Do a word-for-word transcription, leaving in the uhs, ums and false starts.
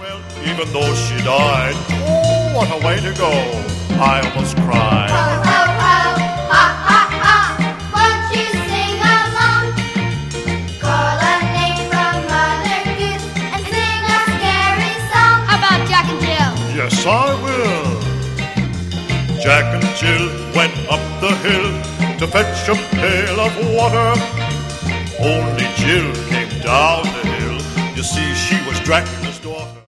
Well, even though she died, oh, what a way to go. I almost cried. Ho, ho, ho, ha, ha, ha. Won't you sing along? Call a name from Mother Goose and sing a scary song. How about Jack and Jill? Yes, I will. Jack and Jill went up the hill to fetch a pail of water. Only Jill came down the hill. You see, she was dragging